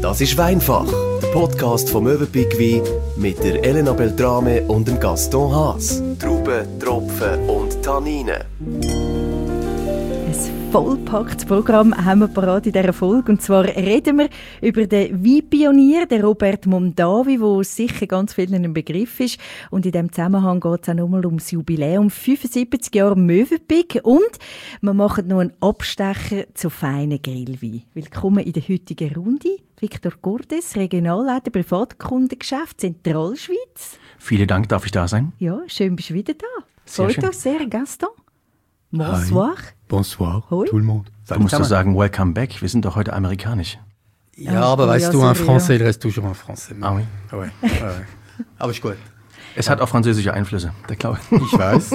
Das ist Weinfach, der Podcast vom Möwenpick Wein mit der Elena Beltrame und dem Gaston Haas. Trauben, Tropfen und Tanninen. Ein vollpacktes Programm haben wir parat in dieser Folge. Und zwar reden wir über den Weinpionier, den Robert Mondavi, der sicher ganz vielen ein Begriff ist. Und in diesem Zusammenhang geht es auch nochmal ums Jubiläum 75 Jahre Möwenpick. Und wir machen noch einen Abstecher zu feinen Grillwein. Willkommen in der heutigen Runde. Victor Cordes, Regionalleiter Privatkundengeschäft Zentralschweiz. Vielen Dank, darf ich da sein? Ja, schön bist du wieder da. Sehr Freut uns sehr, Gaston. Bonsoir. Hi. Bonsoir, Hoi. tout le monde. Du musst doch sagen, welcome back. Wir sind doch heute amerikanisch. Ja, aber weißt du, en français, il reste toujours en français. Ah oui? Ouais. Aber ist gut. Es hat auch französische Einflüsse, der Glaube. Ich weiß.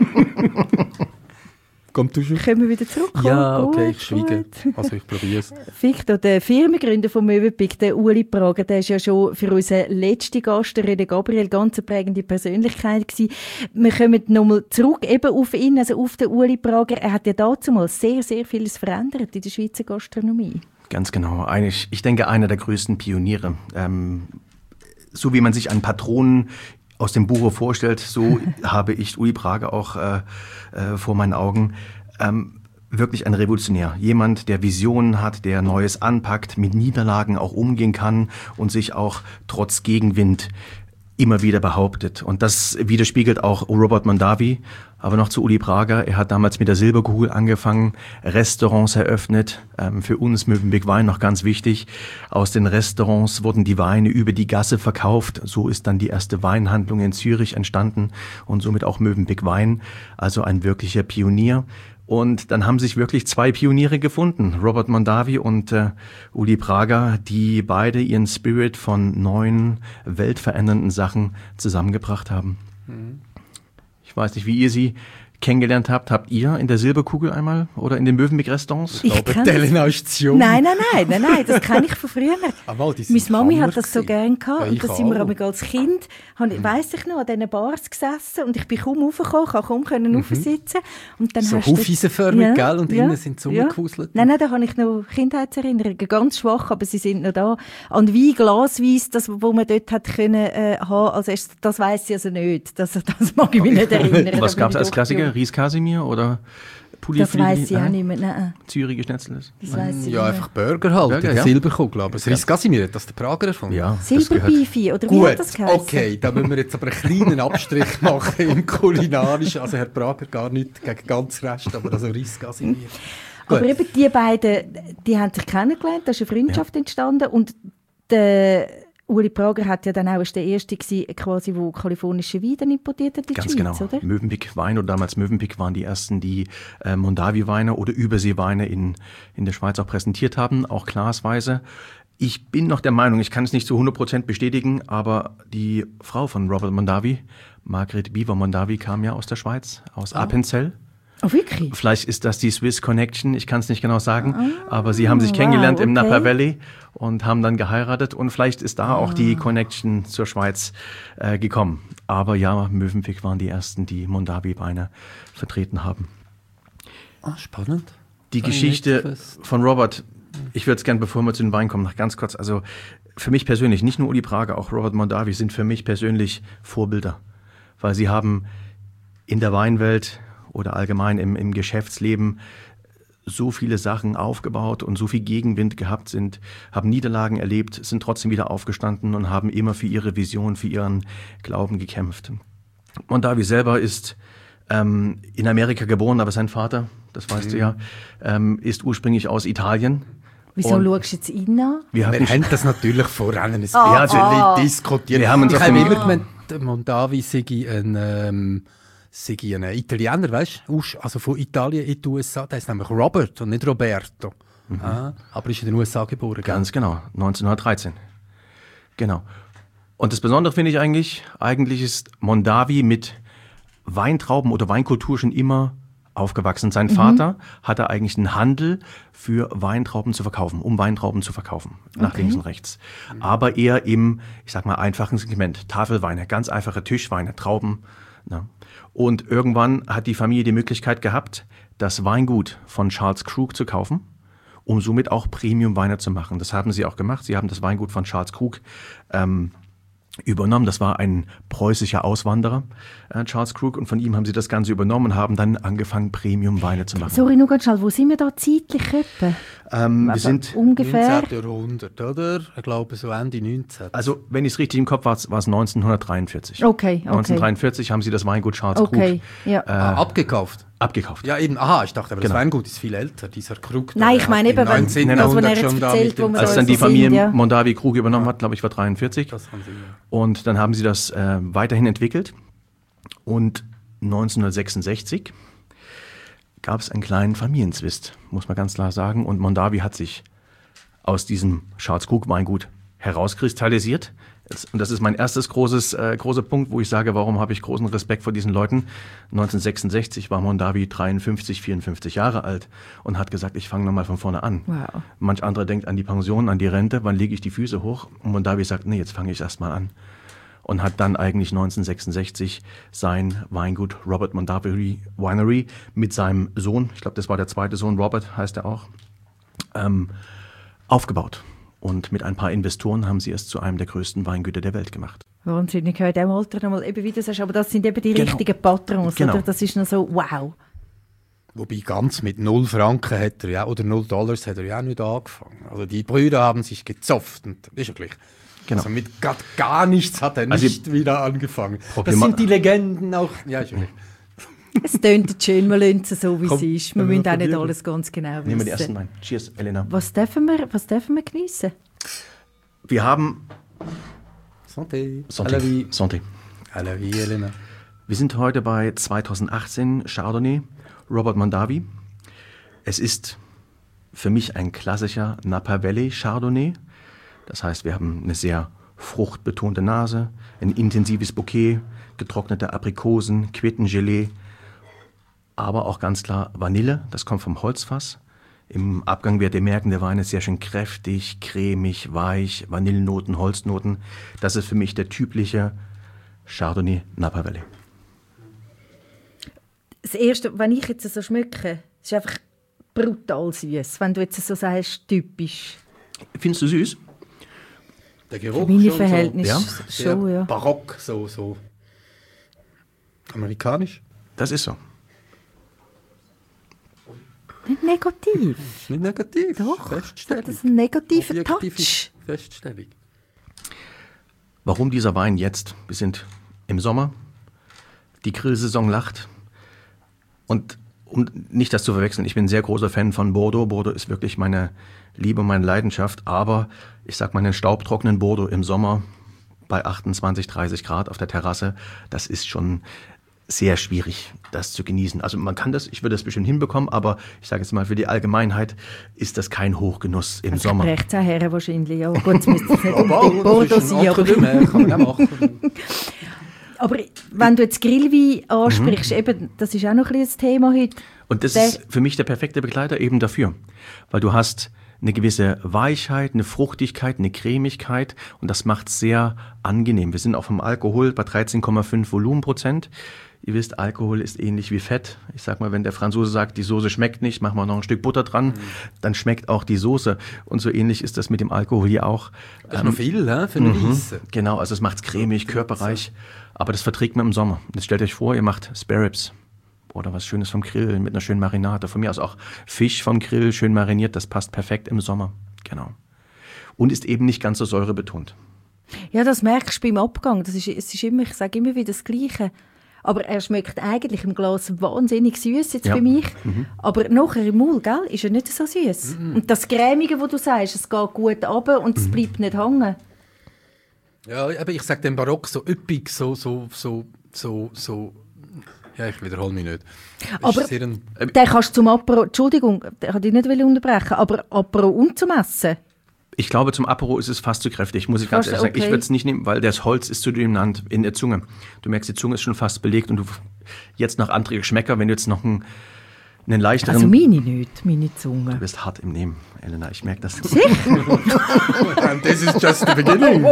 Kommt du schon? Können wir wieder zurück? Ja, Gut, okay, ich schweige. gut. Also ich probiere es. Victor, der Firmengründer von Möwenpick, der Uli Prager, der ist ja schon für unseren letzten Gast, der René Gabriel, ganz eine prägende Persönlichkeit gewesen. Wir kommen nochmal zurück eben auf ihn, also auf den Uli Prager. Er hat ja damals sehr, sehr vieles verändert in der Schweizer Gastronomie. Ganz genau. Ich denke, einer der größten Pioniere. So wie man sich einen Patronen aus dem Buche vorstellt, so habe ich Uli Prager auch vor meinen Augen. Wirklich ein Revolutionär. Jemand, der Visionen hat, der Neues anpackt, mit Niederlagen auch umgehen kann und sich auch trotz Gegenwind immer wieder behauptet. Und das widerspiegelt auch Robert Mondavi. Aber noch zu Uli Prager. Er hat damals mit der Silberkugel angefangen, Restaurants eröffnet. Für uns Möwenpick Wein noch ganz wichtig. Aus den Restaurants wurden die Weine über die Gasse verkauft. So ist dann die erste Weinhandlung in Zürich entstanden und somit auch Möwenpick Wein. Also ein wirklicher Pionier. Und dann haben sich wirklich zwei Pioniere gefunden, Robert Mondavi und Uli Prager, die beide ihren Spirit von neuen, weltverändernden Sachen zusammengebracht haben. Mhm. Ich weiß nicht, wie ihr sie kennengelernt habt. Habt ihr in der Silberkugel einmal oder in den Möwenpick-Restaurants? Ich glaube, Elena ist zu jung. Nein, das kenne ich von früher. Meine Mami hat das so gerne gehabt. Ja, und da sind wir aber als Kind, weiss ich noch, an diesen Bars gesessen und ich bin kaum raufgekommen, kann kaum raufsitzen. Und dann so hast du hufeisenförmig, ja, gell? Und innen sind so umgekuselt. Nein, da habe ich noch Kindheitserinnerungen, ganz schwach, aber sie sind noch da. An Wein, Glaswein, das, wo man dort hat können, haben, also das weiss ich also nicht. Das mag ich mich nicht erinnern. Was gab es als Klassiker? Ries Casimir oder Pulifli? Das weiss ich auch nicht mehr. Nein. Zürich Schnetzles? Das weiss ich ja, nicht einfach Burger halt, Burger, die ja. Silberkugel. Aber das Ries Casimir, hat das der Prager erfunden? Ja. Silberbifi, oder wie Gut, hat das geheißen? Okay, da müssen wir jetzt aber einen kleinen Abstrich machen im Kulinarischen. Also Herr Prager gar nicht gegen ganz Rest, aber also Ries Casimir. Aber eben die beiden, die haben sich kennengelernt, da ist eine Freundschaft entstanden und der Uli Prager hat ja dann auch der Erste gewesen, quasi, der kalifornische Weine importiert hat in die Ganz Schweiz, genau. oder? Möwenpick Wein oder damals Möwenpick waren die ersten, die Mondavi-Weine oder Überseeweine in der Schweiz auch präsentiert haben, auch glasweise. Ich bin noch der Meinung, ich kann es nicht zu 100% bestätigen, aber die Frau von Robert Mondavi, Margret Biver Mondavi, kam ja aus der Schweiz, aus Appenzell. Oh, wirklich? Vielleicht ist das die Swiss Connection, ich kann es nicht genau sagen, aber sie haben sich kennengelernt im Napa Valley und haben dann geheiratet und vielleicht ist da auch die Connection zur Schweiz gekommen. Aber ja, Möwenpick waren die ersten, die Mondavi-Weine vertreten haben. Spannend. Die Geschichte von Robert, ich würde es gerne, bevor wir zu den Weinen kommen, noch ganz kurz, also für mich persönlich, nicht nur Uli Prager, auch Robert Mondavi sind für mich persönlich Vorbilder, weil sie haben in der Weinwelt oder allgemein im Geschäftsleben so viele Sachen aufgebaut und so viel Gegenwind gehabt haben Niederlagen erlebt, sind trotzdem wieder aufgestanden und haben immer für ihre Vision, für ihren Glauben gekämpft. Mondavi selber ist in Amerika geboren, aber sein Vater, das weißt du ja, ist ursprünglich aus Italien. Wieso schaust du jetzt ihn an? Wir haben das natürlich vorhin ein bisschen diskutiert. Wir haben uns ich habe immer gemeint, Mondavi sei ein Italiener, weißt du? Also von Italien in die USA. Der ist nämlich Robert und nicht Roberto. Mhm. Aber ist in den USA geboren. Ganz genau, 1913. Genau. Und das Besondere finde ich eigentlich ist Mondavi mit Weintrauben oder Weinkultur schon immer aufgewachsen. Sein Vater hatte eigentlich einen Handel für Weintrauben zu verkaufen, um Weintrauben zu verkaufen, nach links und rechts. Aber eher im, ich sag mal, einfachen Segment. Tafelweine, ganz einfache Tischweine, Trauben. Na. Und irgendwann hat die Familie die Möglichkeit gehabt, das Weingut von Charles Krug zu kaufen um somit auch Premium-Weine zu machen. Das haben sie auch gemacht. Sie haben das Weingut von Charles Krug übernommen. Das war ein preußischer Auswanderer, Charles Krug, und von ihm haben sie das Ganze übernommen und haben dann angefangen, Premium-Weine zu machen. Sorry, nur ganz schnell, wo sind wir da zeitlich etwa? Wir sind ungefähr 19. Jahrhundert, oder? Ich glaube, so Ende 19. Also, wenn ich es richtig im Kopf war, war es 1943. Okay. 1943 haben sie das Weingut Charles Krug abgekauft. Abgekauft. Ja, eben. Ich dachte, aber das Weingut ist viel älter, dieser Krug. Nein, ich meine eben, wenn das, was er jetzt erzählt, wo wir als dann die Familie Mondavi Krug übernommen hat, glaube ich, war 43. Das haben sie, ja. Und dann haben sie das weiterhin entwickelt. Und 1966 gab es einen kleinen Familienzwist, muss man ganz klar sagen. Und Mondavi hat sich aus diesem Charles Krug Weingut herauskristallisiert. Und das ist mein erstes großer Punkt, wo ich sage, warum habe ich großen Respekt vor diesen Leuten. 1966 war Mondavi 54 Jahre alt und hat gesagt, ich fange nochmal von vorne an. Wow. Manch anderer denkt an die Pension, an die Rente, wann lege ich die Füße hoch? Und Mondavi sagt, nee, jetzt fange ich erst mal an. Und hat dann eigentlich 1966 sein Weingut Robert Mondavi Winery mit seinem Sohn, ich glaube, das war der zweite Sohn, Robert heißt er auch, aufgebaut. Und mit ein paar Investoren haben sie es zu einem der größten Weingüter der Welt gemacht. Wahnsinnig, ich höre in diesem Alter nochmal, eben wie du sagst, aber das sind eben die richtigen Patrons, oder? Das ist noch so, wow. Wobei ganz mit 0 Franken hat er ja, oder 0 Dollars hat er ja auch nicht angefangen. Also die Brüder haben sich gezopft und das ist ja gleich. Genau. Also mit gar nichts hat er nicht wieder angefangen. Das sind die Legenden auch. Ja, ist okay. Es tönt schön, wir lassen es so, wie es ist. Wir müssen auch nicht alles ganz genau wissen. Nehmen wir den ersten Wein. Cheers, Elena. Was dürfen wir geniessen? Wir haben... Santé. Santé. À la vie, Elena. Wir sind heute bei 2018 Chardonnay, Robert Mondavi. Es ist für mich ein klassischer Napa Valley Chardonnay. Das heißt, wir haben eine sehr fruchtbetonte Nase, ein intensives Bouquet, getrocknete Aprikosen, Quittengelee, aber auch ganz klar Vanille, das kommt vom Holzfass. Im Abgang werdet ihr merken, der Wein ist sehr schön kräftig, cremig, weich, Vanillennoten, Holznoten. Das ist für mich der typische Chardonnay Napa Valley. Das Erste, wenn ich jetzt so schmecke, ist einfach brutal süß. Wenn du jetzt so sagst, typisch. Findest du süß? Der Geruch für meine schon Verhältnisse so, schon, ja. Barock, so amerikanisch. Das ist so. Nicht negativ. Nicht negativ. Doch, Feststellung. das ist ein negativer Objektive Touch. Feststellung. Warum dieser Wein jetzt? Wir sind im Sommer, die Grillsaison lacht. Und um nicht das zu verwechseln, ich bin ein sehr großer Fan von Bordeaux. Bordeaux ist wirklich meine Liebe, meine Leidenschaft. Aber ich sag mal, einen staubtrockenen Bordeaux im Sommer bei 28, 30 Grad auf der Terrasse, das ist schon sehr schwierig, das zu genießen. Also man kann das, ich würde das bestimmt hinbekommen, aber ich sage jetzt mal, für die Allgemeinheit ist das kein Hochgenuss im Sommer. Ich spreche es auch wahrscheinlich, ja. Gut, es müsste nicht unbedingt Bordeaux sein, aber... Aber wenn du jetzt Grillwein ansprichst, eben, das ist auch noch ein Thema heute. Und das ist für mich der perfekte Begleiter eben dafür. Weil du hast eine gewisse Weichheit, eine Fruchtigkeit, eine Cremigkeit und das macht es sehr angenehm. Wir sind auch vom Alkohol bei 13,5 Volumenprozent. Ihr wisst, Alkohol ist ähnlich wie Fett. Ich sag mal, wenn der Franzose sagt, die Soße schmeckt nicht, machen wir noch ein Stück Butter dran, dann schmeckt auch die Soße. Und so ähnlich ist das mit dem Alkohol hier auch. Das ist noch viel, für eine Weisse. Genau, also es macht es cremig, körperreich, aber das verträgt man im Sommer. Jetzt stellt euch vor, ihr macht Spare Ribs oder was Schönes vom Grill mit einer schönen Marinade. Von mir aus auch Fisch vom Grill, schön mariniert, das passt perfekt im Sommer. Genau. Und ist eben nicht ganz so säurebetont. Ja, das merkst du beim Abgang. Es ist immer, ich sage immer wieder das Gleiche. Aber er schmeckt eigentlich im Glas wahnsinnig süß jetzt für mich. Aber nachher im Maul, gell, ist er nicht so süß. Und das Cremige, wo du sagst, es geht gut runter und es bleibt nicht hängen. Ja, aber ich sage dem Barock so üppig, so. Ja, ich wiederhole mich nicht. Aber den kannst du zum Apero, Entschuldigung, ich wollte dich nicht unterbrechen, aber Apero und zum Essen? Ich glaube, zum Apero ist es fast zu kräftig, muss ich ganz ehrlich sagen. Ich würde es nicht nehmen, weil das Holz ist zu dominant in der Zunge. Du merkst, die Zunge ist schon fast belegt und du jetzt noch andere Geschmäcker, wenn du jetzt noch einen leichteren... Also meine nicht, meine Zunge. Du bist hart im Nehmen, Elena, ich merke das. Sicher? And this is just the beginning.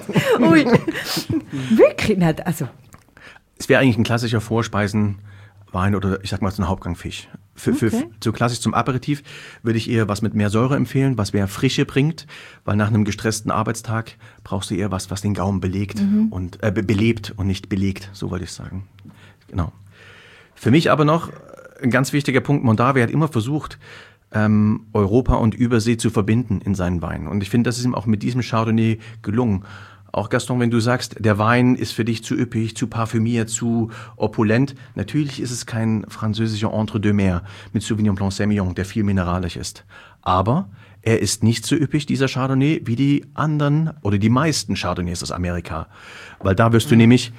Ui. Wirklich nicht, also... Es wäre eigentlich ein klassischer Vorspeisenwein Wein oder ich sag mal so ein Hauptgangfisch. So klassisch zum Aperitif würde ich eher was mit mehr Säure empfehlen, was mehr Frische bringt, weil nach einem gestressten Arbeitstag brauchst du eher was den Gaumen belegt und belebt und nicht belegt, so wollte ich sagen. Genau. Für mich aber noch ein ganz wichtiger Punkt, Mondavi hat immer versucht, Europa und Übersee zu verbinden in seinen Weinen. Und ich finde, das ist ihm auch mit diesem Chardonnay gelungen. Auch Gaston, wenn du sagst, der Wein ist für dich zu üppig, zu parfümiert, zu opulent. Natürlich ist es kein französischer Entre-deux-Mer mit Sauvignon Blanc Semillon, der viel mineralisch ist. Aber er ist nicht so üppig, dieser Chardonnay, wie die anderen oder die meisten Chardonnays aus Amerika. Weil da wirst du nämlich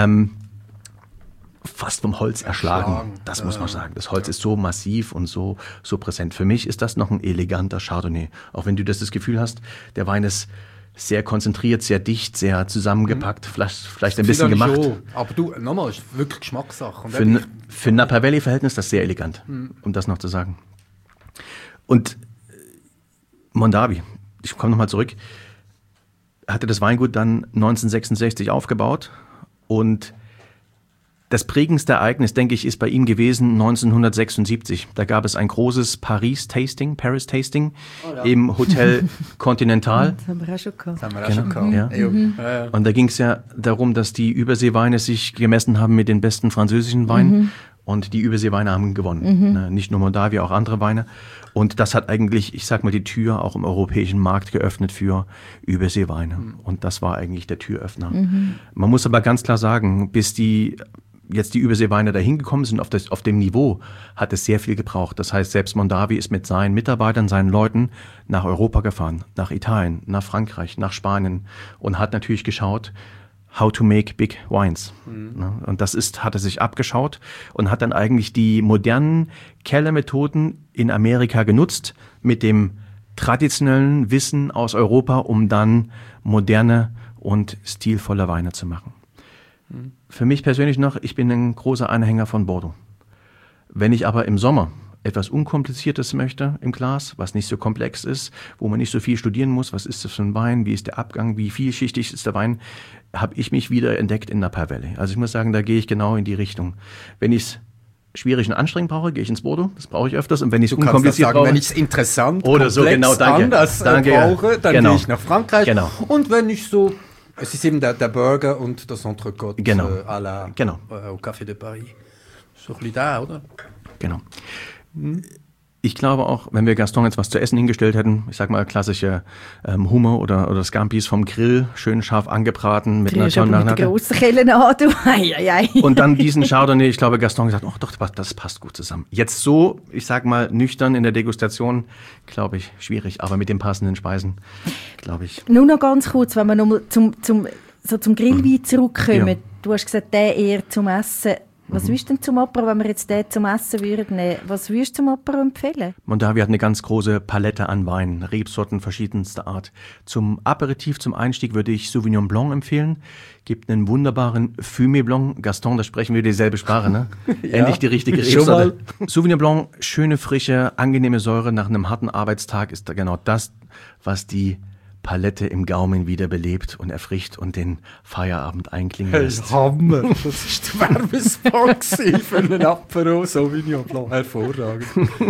fast vom Holz erschlagen. Das muss man sagen. Das Holz ist so massiv und so präsent. Für mich ist das noch ein eleganter Chardonnay. Auch wenn du das Gefühl hast, der Wein ist sehr konzentriert, sehr dicht, sehr zusammengepackt, vielleicht ein bisschen gemacht. Schon. Aber du, nochmal, ist wirklich Geschmackssache. Für Napa Valley-Verhältnis ist das sehr elegant, um das noch zu sagen. Und Mondavi, ich komme nochmal zurück, hatte das Weingut dann 1966 aufgebaut und das prägendste Ereignis, denke ich, ist bei ihm gewesen 1976. Da gab es ein großes Paris-Tasting im Hotel Continental. Das haben wir auch schon gehabt. Das haben wir auch schon gehabt. Ja. Und da ging es ja darum, dass die Überseeweine sich gemessen haben mit den besten französischen Weinen. Und die Überseeweine haben gewonnen. Nicht nur Mondavi, auch andere Weine. Und das hat eigentlich, ich sag mal, die Tür auch im europäischen Markt geöffnet für Überseeweine. Und das war eigentlich der Türöffner. Man muss aber ganz klar sagen, bis die Überseeweine dahin gekommen sind, auf dem Niveau, hat es sehr viel gebraucht. Das heißt, selbst Mondavi ist mit seinen Mitarbeitern, seinen Leuten nach Europa gefahren, nach Italien, nach Frankreich, nach Spanien und hat natürlich geschaut, how to make big wines. Und hat er sich abgeschaut und hat dann eigentlich die modernen Kellermethoden in Amerika genutzt mit dem traditionellen Wissen aus Europa, um dann moderne und stilvolle Weine zu machen. Für mich persönlich noch, ich bin ein großer Anhänger von Bordeaux. Wenn ich aber im Sommer etwas Unkompliziertes möchte im Glas, was nicht so komplex ist, wo man nicht so viel studieren muss, was ist das für ein Wein, wie ist der Abgang, wie vielschichtig ist der Wein, habe ich mich wieder entdeckt in Napa Valley. Also ich muss sagen, da gehe ich genau in die Richtung. Wenn ich es schwierig und anstrengend brauche, gehe ich ins Bordeaux, das brauche ich öfters. Und wenn ich es unkompliziert brauche, wenn ich es interessant, oder so, genau, anders brauche, dann gehe ich nach Frankreich. Genau. Und wenn ich so... Es ist eben der Burger und das Entrecote à la au Café de Paris. So ein bisschen da, oder? Genau. Ich glaube auch, wenn wir Gaston jetzt was zu essen hingestellt hätten, ich sag mal klassische Hummer oder Scampis vom Grill, schön scharf angebraten mit einer grossen Kellen an, du. Und dann diesen Chardonnay, ich glaube, Gaston gesagt, doch, das passt gut zusammen. Jetzt so, ich sag mal, nüchtern in der Degustation, glaube ich, schwierig, aber mit den passenden Speisen, glaube ich. Nur noch ganz kurz, wenn wir nochmal zum Grillwein zurückkommen. Ja. Du hast gesagt, der eher zum Essen. Was würdest du denn zum Apero, wenn wir jetzt den zum Essen würden nehmen? Was würdest du zum Apero empfehlen? Mondavi hat eine ganz große Palette an Weinen, Rebsorten verschiedenster Art. Zum Aperitif, zum Einstieg würde ich Sauvignon Blanc empfehlen. Gibt einen wunderbaren Fumé Blanc. Gaston, da sprechen wir dieselbe Sprache, ne? Ja, endlich die richtige Rebsorte. Sauvignon Blanc, schöne, frische, angenehme Säure nach einem harten Arbeitstag ist da genau das, was die Palette im Gaumen wieder belebt und erfrischt und den Feierabend einklingen lässt. Hammer! Das war der Werbespot für einen Apero Sauvignon Blanc. Hervorragend.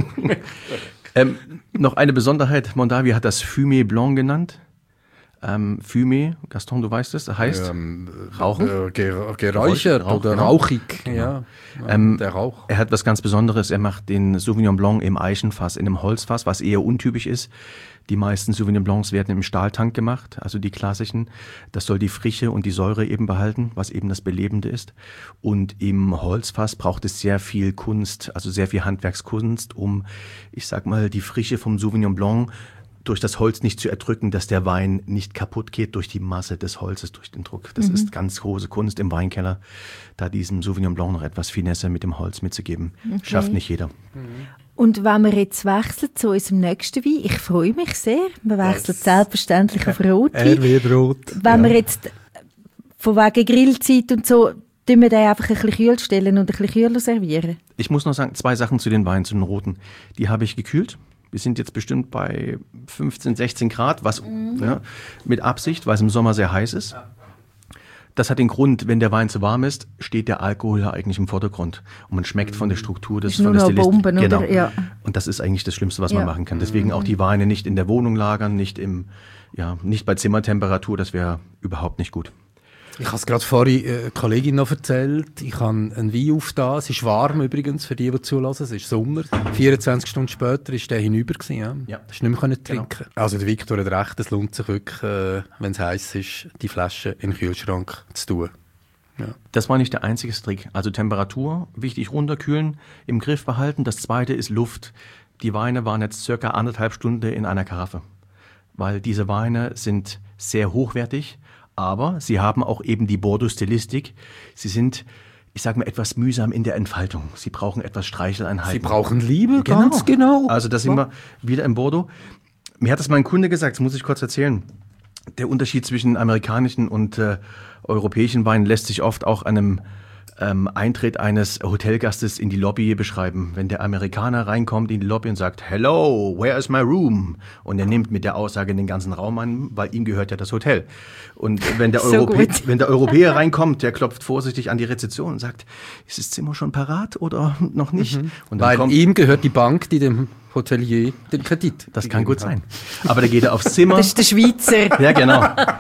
Noch eine Besonderheit, Mondavi hat das Fumé Blanc genannt. Fumé, Gaston, du weißt es, heißt Rauchen? Geräuchert oder genau. Rauchig. Genau. Ja, der Rauch. Er hat was ganz Besonderes, er macht den Sauvignon Blanc im Eichenfass, in einem Holzfass, was eher untypisch ist. Die meisten Sauvignon Blancs werden im Stahltank gemacht, also die klassischen. Das soll die Frische und die Säure eben behalten, was eben das Belebende ist. Und im Holzfass braucht es sehr viel Kunst, also sehr viel Handwerkskunst, um, ich sag mal, die Frische vom Sauvignon Blanc durch das Holz nicht zu erdrücken, dass der Wein nicht kaputt geht durch die Masse des Holzes, durch den Druck. Das ist ganz große Kunst im Weinkeller, da diesem Sauvignon Blanc noch etwas Finesse mit dem Holz mitzugeben. Okay. Schafft nicht jeder. Und wenn wir jetzt wechseln zu unserem nächsten Wein, ich freue mich sehr, wir wechseln selbstverständlich auf Rotwein. Er wird rot. Wenn wir jetzt von wegen Grillzeit und so, tun wir den einfach ein bisschen kühl stellen und ein bisschen kühler servieren? Ich muss noch sagen, 2 Sachen zu den Weinen, zu den roten. Die habe ich gekühlt. Wir sind jetzt bestimmt bei 15, 16 Grad, was mit Absicht, weil es im Sommer sehr heiß ist. Das hat den Grund, wenn der Wein zu warm ist, steht der Alkohol ja eigentlich im Vordergrund. Und man schmeckt von der Struktur ist von nur der noch Stilistik. Bomben, Genau. oder? Ja. Und das ist eigentlich das Schlimmste, was man machen kann. Deswegen auch die Weine nicht in der Wohnung lagern, nicht bei Zimmertemperatur, das wäre überhaupt nicht gut. Ich habe es gerade vorhin eine Kollegin noch erzählt. Ich habe einen Wein aufgetan. Es ist warm übrigens, für die zulassen. Es ist Sommer. 24 Stunden später war der hinüber gewesen, ja. Ja. Das nicht mehr trinken. Genau. Also der Viktor hat recht, es lohnt sich wirklich, wenn es heiß ist, die Flasche in den Kühlschrank zu tun. Ja. Das war nicht der einzige Trick. Also Temperatur, wichtig runterkühlen, im Griff behalten. Das zweite ist Luft. Die Weine waren jetzt circa 1,5 Stunden in einer Karaffe. Weil diese Weine sind sehr hochwertig, aber sie haben auch eben die Bordeaux-Stilistik. Sie sind, ich sage mal, etwas mühsam in der Entfaltung. Sie brauchen etwas Streicheleinheiten. Sie brauchen Liebe, ganz genau. Also da sind wir wieder im Bordeaux. Mir hat das mein Kunde gesagt, das muss ich kurz erzählen. Der Unterschied zwischen amerikanischen und europäischen Weinen lässt sich oft auch an einem Eintritt eines Hotelgastes in die Lobby beschreiben. Wenn der Amerikaner reinkommt in die Lobby und sagt, "Hello, where is my room?" Und er nimmt mit der Aussage den ganzen Raum an, weil ihm gehört ja das Hotel. Und wenn der, wenn der Europäer reinkommt, der klopft vorsichtig an die Rezeption und sagt, ist das Zimmer schon parat oder noch nicht? Und dann weil ihm gehört die Bank, die dem Hotelier den Kredit. Das kann gut sein. Aber da geht er aufs Zimmer. Das ist der Schweizer. Ja, genau.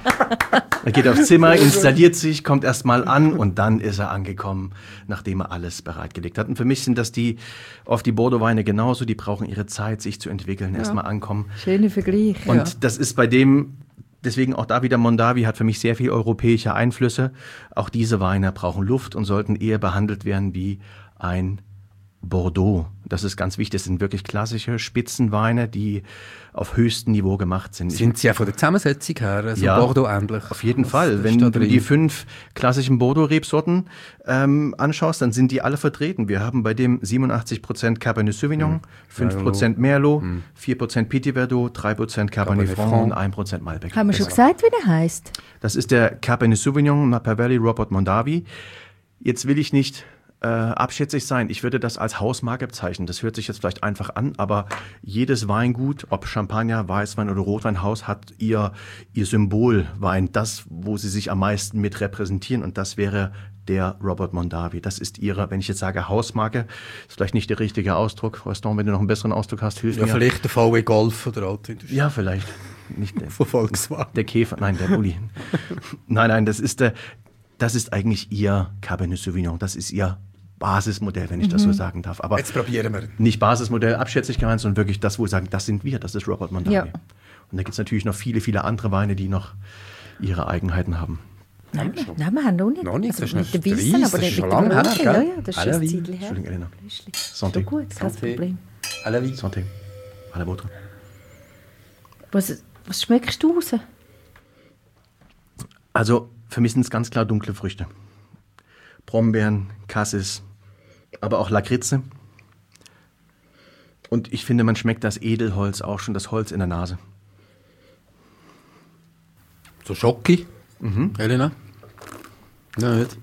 Er geht aufs Zimmer, installiert sich, kommt erst mal an und dann ist er angekommen, nachdem er alles bereitgelegt hat. Und für mich sind das oft die Bordeaux-Weine genauso, die brauchen ihre Zeit, sich zu entwickeln, erst mal ankommen. Schöner Vergleich. Und das ist bei dem, deswegen auch da wieder Mondavi hat für mich sehr viel europäische Einflüsse. Auch diese Weine brauchen Luft und sollten eher behandelt werden wie ein Bordeaux. Das ist ganz wichtig. Das sind wirklich klassische Spitzenweine, die auf höchstem Niveau gemacht sind. Sind sie ja von der Zusammensetzung her also Bordeaux ähnlich? Auf jeden Fall. Wenn du die 5 klassischen Bordeaux-Rebsorten anschaust, dann sind die alle vertreten. Wir haben bei dem 87% Cabernet Sauvignon, 5% Merlot, 4% Petit Verdot, 3% Cabernet Franc und 1% Malbec. Haben wir schon gesagt, wie der heisst? Das ist der Cabernet Sauvignon Napa Valley Robert Mondavi. Jetzt will ich nicht abschätzig sein. Ich würde das als Hausmarke bezeichnen. Das hört sich jetzt vielleicht einfach an, aber jedes Weingut, ob Champagner, Weißwein oder Rotweinhaus, hat ihr Symbolwein, das, wo sie sich am meisten mit repräsentieren, und das wäre der Robert Mondavi. Das ist ihre, wenn ich jetzt sage Hausmarke, ist vielleicht nicht der richtige Ausdruck. Gaston, wenn du noch einen besseren Ausdruck hast, hilf mir. Vielleicht der VW Golf oder Autoindustrie. Ja, vielleicht. Nicht der, von Volkswagen. Der Käfer, nein, der Bulli. Nein, das ist eigentlich ihr Cabernet Sauvignon. Das ist ihr Basismodell, wenn ich das so sagen darf. Aber jetzt probieren wir. Nicht Basismodell abschätzig gemeint, sondern wirklich das, wo wir sagen, das sind wir, das ist Robert Mondavi. Ja. Und da gibt es natürlich noch viele, viele andere Weine, die noch ihre Eigenheiten haben. Nein, wir haben noch nicht. Noch nicht, also das mit dem Weissen, aber nicht mit dem Roten. Ja, das ist schon ein Zeitchen her. Entschuldigung, Elena. Santé. Ist gut, kein Problem. À la vie. Santé. À la vôtre. Was schmeckst du raus? Also, für mich sind es ganz klar dunkle Früchte. Brombeeren, Cassis, aber auch Lakritze. Und ich finde, man schmeckt das Edelholz auch schon, das Holz in der Nase. So Schocki, Elena? Nein, nicht.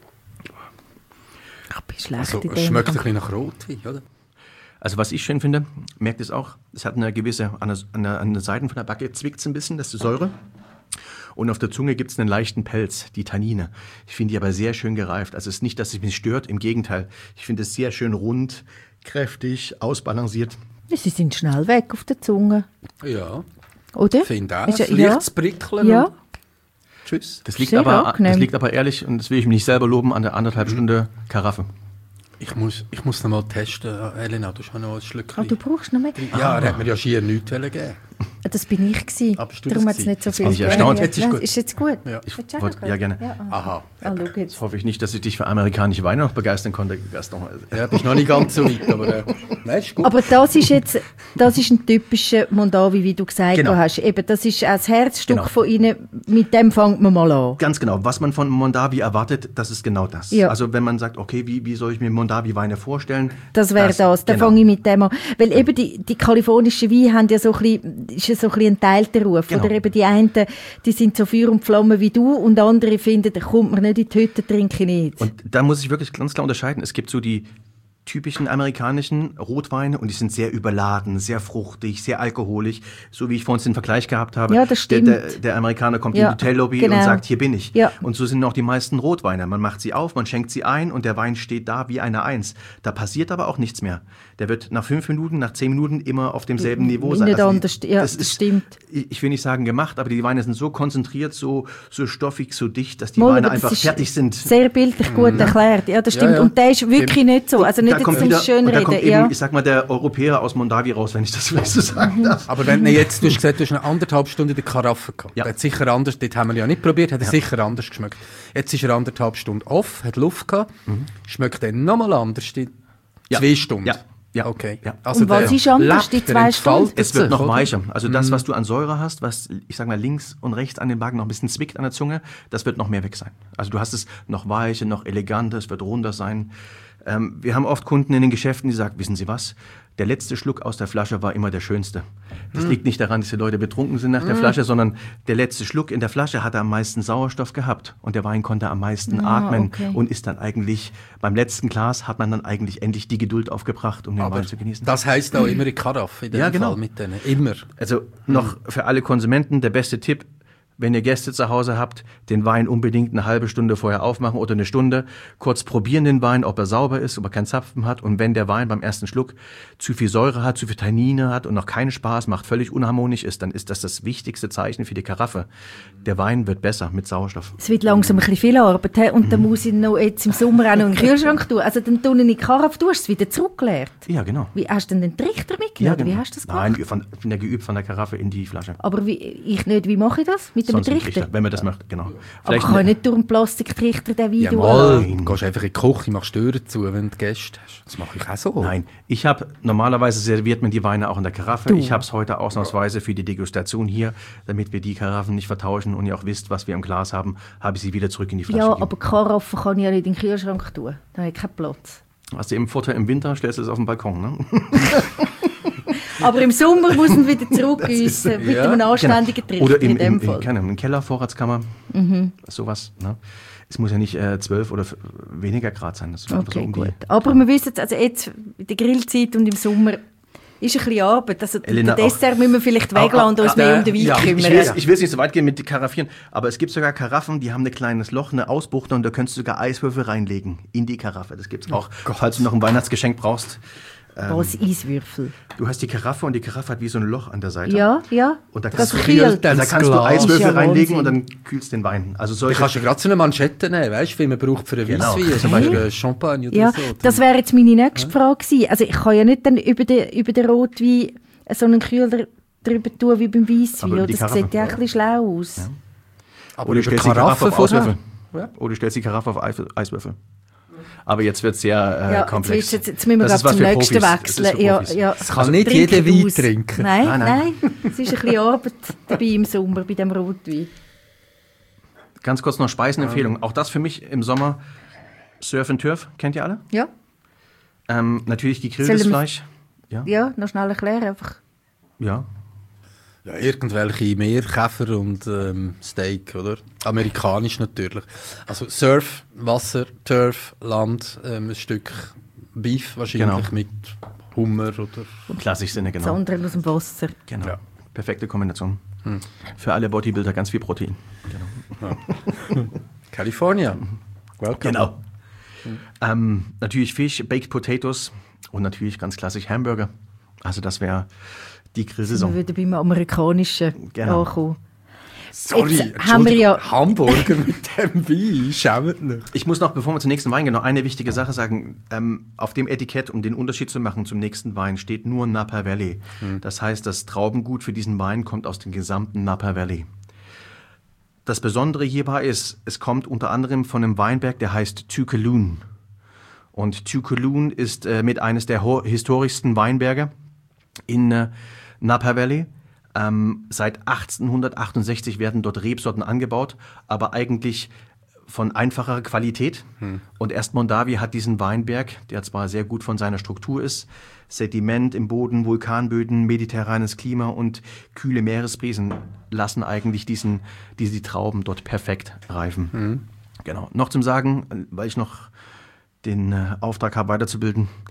Ach, bin schlecht Also, in es dem. schmeckt ein bisschen nach Rotwein, oder? Also was ich schön finde, merkt es auch, es hat eine gewisse, an der Seite von der Backe zwickt es ein bisschen, das ist die Säure. Und auf der Zunge gibt es einen leichten Pelz, die Tannine. Ich finde die aber sehr schön gereift. Also es ist nicht, dass es mich stört, im Gegenteil. Ich finde es sehr schön rund, kräftig, ausbalanciert. Sie sind schnell weg auf der Zunge. Ja. Oder? Ich finde auch. Ist Es ja, liegt prickeln. Ja. Tschüss. Das liegt Sehr aber angenehm. ehrlich, und das will ich mir nicht selber loben, an der 1,5 Stunde Karaffe. Ich muss noch mal testen. Elena, du hast noch ein Schlückchen. Du brauchst noch mehr. Ja, er hat mir ja schier nichts gegeben. Das bin ich gewesen. Aber bist du Darum das hat es nicht so Jetzt viel bin ich gegeben. erstaunt. Ja. Jetzt ist gut. Ist jetzt gut? Ja. Ich Willst du auch wollte, noch ja, gut? gerne. Ja, Aha. schau jetzt. Jetzt hoffe ich nicht, dass ich dich für amerikanische Weine noch begeistern konnte, Gaston. Ja, bist noch nicht ganz so weit, aber nein, ist gut. Aber das ist ein typischer Mondavi, wie du gesagt Genau. hast. Eben, das ist auch das Herzstück Genau. von Ihnen. Mit dem fangen wir mal an. Ganz genau. Was man von Mondavi erwartet, das ist genau das. Ja. Also wenn man sagt, okay, wie soll ich mir Mondavi-Weine vorstellen? Das wäre das. Dann genau. fange ich mit dem an. Weil eben die kalifornischen Weine haben ja so ein bisschen, ist ja so ein bisschen ein teilter Ruf. Genau. Oder eben die einen, die sind so Feuer und Flamme wie du und andere finden, da kommt man nicht in die Hütte, trinke ich nicht. Und da muss ich wirklich ganz klar unterscheiden. Es gibt so die typischen amerikanischen Rotweine und die sind sehr überladen, sehr fruchtig, sehr alkoholisch, so wie ich vorhin den Vergleich gehabt habe. Ja, das stimmt. Der Amerikaner kommt in die Hotellobby und sagt, hier bin ich. Ja. Und so sind auch die meisten Rotweine. Man macht sie auf, man schenkt sie ein und der Wein steht da wie eine Eins. Da passiert aber auch nichts mehr. Der wird nach 5 Minuten, nach 10 Minuten immer auf demselben Niveau sein. Nicht anders, das stimmt. Ich will nicht sagen gemacht, aber die Weine sind so konzentriert, so stoffig, so dicht, dass die Weine einfach fertig sind. Sehr bildlich gut erklärt. Ja, das stimmt. Ja. Und der ist wirklich nicht so. Also nicht jetzt zum Schönreden. Eben, ich sag mal, der Europäer aus Mondavi raus, wenn ich das vielleicht so sagen darf. Aber wenn du jetzt, du hast gesagt, du hast eine 1,5 Stunden in der Karaffe gehabt. Ja. Der hat sicher anders, dort haben wir ja nicht probiert, hat er sicher anders geschmeckt. Jetzt ist er 1,5 Stunden off, hat Luft gehabt, schmeckt dann nochmal anders, die 2 Stunden. Ja. Okay. Ja. Also und was ist anders, die 2 Stunden? Es wird noch weicher. Also das, was du an Säure hast, was, ich sag mal, links und rechts an den Backen noch ein bisschen zwickt an der Zunge, das wird noch mehr weg sein. Also du hast es noch weicher, noch eleganter, es wird runder sein. Wir haben oft Kunden in den Geschäften, die sagen, wissen Sie was, der letzte Schluck aus der Flasche war immer der schönste. Das liegt nicht daran, dass die Leute betrunken sind nach der Flasche, sondern der letzte Schluck in der Flasche hatte am meisten Sauerstoff gehabt und der Wein konnte am meisten atmen und ist dann eigentlich, beim letzten Glas hat man dann eigentlich endlich die Geduld aufgebracht, um den Wein zu genießen. Das heisst auch immer in Karaffe, in dem Fall mit denen. Immer. Also noch für alle Konsumenten der beste Tipp, wenn ihr Gäste zu Hause habt, den Wein unbedingt eine halbe Stunde vorher aufmachen oder eine Stunde, kurz probieren den Wein, ob er sauber ist, ob er keinen Zapfen hat. Und wenn der Wein beim ersten Schluck zu viel Säure hat, zu viel Tannine hat und noch keinen Spaß macht, völlig unharmonisch ist, dann ist das wichtigste Zeichen für die Karaffe. Der Wein wird besser mit Sauerstoff. Es wird langsam ein bisschen viel Arbeit, und dann muss ich noch jetzt im Sommer auch noch in den Kühlschrank tun. Also dann tue ich in die Karaffe, du hast es wieder zurückgeleert. Ja, genau. Wie hast du denn den Trichter mitgenommen? Wie hast du das gemacht? Nein, ich bin ja geübt von der Karaffe in die Flasche. Aber ich nicht, wie mache ich das? Mit dem Trichter? Wenn man das möchte, genau. Aber kann nicht durch einen Plastiktrichter den Wein durchlassen? Du gehst einfach in die Küche, machst Türen zu, wenn du Gäste hast. Das mache ich auch so. Nein, normalerweise serviert man die Weine auch in der Karaffe. Ich habe es heute ausnahmsweise für die Degustation hier, damit wir die Karaffen nicht vertauschen und ihr auch wisst, was wir im Glas haben, habe ich sie wieder zurück in die Flasche gegeben. Aber Karaffe kann ich ja nicht in den Kühlschrank tun. Da habe ich keinen Platz. Hast du eben Vorteil im Winter, stellst du es auf den Balkon, ne? Aber im Sommer muss man wieder zurückgießen mit einem anständigen Trichter. Oder in dem Fall. Im Keller, Vorratskammer, sowas. Ne? Es muss ja nicht 12 oder weniger Grad sein. Das okay, so gut. Aber wir wissen jetzt, also jetzt in der Grillzeit und im Sommer ist ein bisschen Arbeit. Also Elena, den Dessert müssen wir vielleicht weglassen und uns mehr um den Wein kümmern. Ich will es nicht so weit gehen mit Karaffieren, aber es gibt sogar Karaffen, die haben ein kleines Loch, eine Ausbuchtung und da könntest du sogar Eiswürfel reinlegen in die Karaffe. Das gibt es auch, falls du noch ein Weihnachtsgeschenk brauchst. Was, Eiswürfel? Du hast die Karaffe und die Karaffe hat wie so ein Loch an der Seite. Ja. Und da kannst du Eiswürfel reinlegen und dann kühlst den Wein. Also du kannst ja gerade so eine Manschette nehmen, weißt du, wie man braucht für einen Weisswein, zum Beispiel Champagne oder so. Das wäre jetzt meine nächste Frage gewesen. Also ich kann ja nicht dann über den Rotwein so einen Kühler drüber tun wie beim Weisswein. Das sieht ja ein bisschen schlau aus. Ja. Aber oder du stellst die Karaffe auf Eiswürfel. Oder du stellst die Karaffe auf Eiswürfel. Aber jetzt wird es sehr komplex. Jetzt müssen wir zum nächsten wechseln. Das kann nicht jeder Wein trinken. Nein. Es ist ein bisschen Arbeit dabei im Sommer bei dem Rotwein. Ganz kurz noch Speisenempfehlung. Auch das für mich im Sommer Surf and Turf. Kennt ihr alle? Ja. Natürlich gegrilltes Fleisch. Ja, noch schnell erklären einfach. Ja. Ja, irgendwelche Meerkäfer und Steak, oder? Amerikanisch natürlich. Also Surf, Wasser, Turf, Land, ein Stück Beef wahrscheinlich mit Hummer oder... Im klassischen Sinne, genau. Das andere aus dem Wasser. Genau. Ja. Perfekte Kombination. Für alle Bodybuilder ganz viel Protein. Genau. Ja. California. Welcome. Genau. Natürlich Fisch, Baked Potatoes und natürlich ganz klassisch Hamburger. Also das wäre die Grillsaison. Wir würden beim Amerikanischen ankommen. Sorry, jetzt haben wir ja Hamburger mit dem Wein, schämt nicht. Ich muss noch, bevor wir zum nächsten Wein gehen, noch eine wichtige Sache sagen. Auf dem Etikett, um den Unterschied zu machen zum nächsten Wein, steht nur Napa Valley. Das heißt, das Traubengut für diesen Wein kommt aus dem gesamten Napa Valley. Das Besondere hierbei ist, es kommt unter anderem von einem Weinberg, der heißt Tucaloon. Und Tucaloon ist mit eines der historischsten Weinberge in Napa Valley. Seit 1868 werden dort Rebsorten angebaut, aber eigentlich von einfacherer Qualität. Und erst Mondavi hat diesen Weinberg, der zwar sehr gut von seiner Struktur ist, Sediment im Boden, Vulkanböden, mediterranes Klima und kühle Meeresbrisen lassen eigentlich die Trauben dort perfekt reifen. Genau. Noch zum Sagen, weil ich noch den Auftrag habe, weiterzubilden.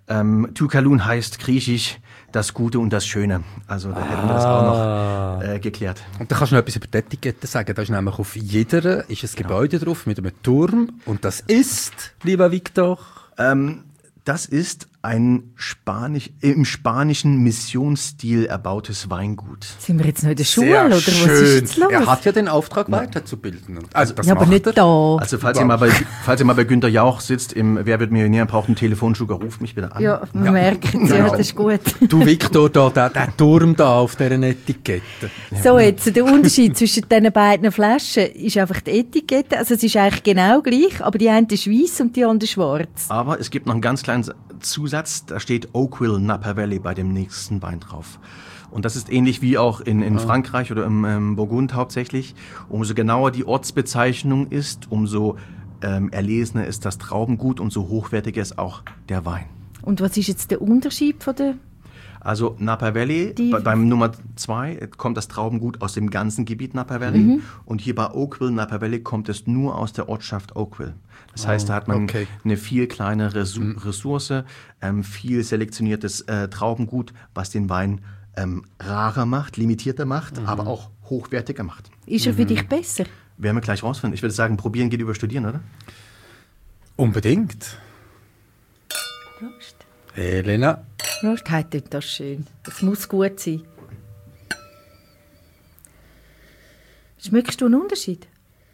Tukalun heißt griechisch das Gute und das Schöne. Also da hätten wir das auch noch geklärt. Und da kannst du noch etwas über die Etikette sagen. Da ist nämlich auf jeder ist ein Gebäude drauf mit einem Turm. Und das ist, lieber Victor... Das ist ein im spanischen Missionsstil erbautes Weingut. Sind wir jetzt noch in der Schule Sehr oder was schön. ist jetzt los? Er hat ja den Auftrag, weiterzubilden. Also das ja, aber macht nicht er. da. Also falls ihr mal bei Günther Jauch sitzt im Wer wird Millionär, braucht einen Telefonjoker, ruft mich bitte an. Ja, man merkt es, ja, das ist gut. Du Victor, der Turm da auf dieser Etikette. So, jetzt der Unterschied zwischen diesen beiden Flaschen ist einfach die Etikette. Also es ist eigentlich genau gleich, aber die eine ist weiss und die andere schwarz. Aber es gibt noch einen ganz kleinen Zusatz, da steht Oakville Napa Valley bei dem nächsten Wein drauf. Und das ist ähnlich wie auch in Frankreich oder im Burgund hauptsächlich. Umso genauer die Ortsbezeichnung ist, umso erlesener ist das Traubengut und so hochwertiger ist auch der Wein. Und was ist jetzt der Unterschied von der... Also Napa Valley, beim Nummer 2 kommt das Traubengut aus dem ganzen Gebiet Napa Valley. Und hier bei Oakville Napa Valley kommt es nur aus der Ortschaft Oakville. Das heißt, da hat man eine viel kleinere Ressource, viel selektioniertes Traubengut, was den Wein rarer macht, limitierter macht, aber auch hochwertiger macht. Ist er für dich besser? Werden wir gleich rausfinden. Ich würde sagen, probieren geht über studieren, oder? Unbedingt. Prost. Elena. Prost, heute tut das schön. Das muss gut sein. Schmeckst du einen Unterschied?